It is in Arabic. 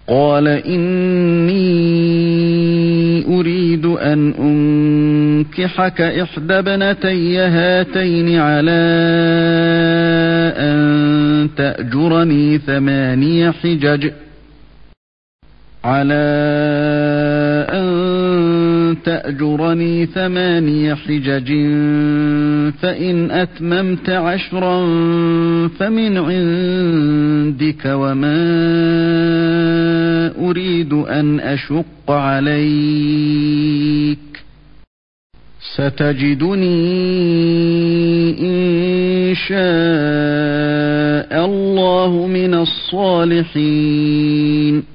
قال إني أريد أن أنكحك إحدى ابنتي هاتين على أن تأجرني 8 حجج فإن أتممت 10 فمن عندك وما أريد أن أشق عليك ستجدني إن شاء الله من الصالحين.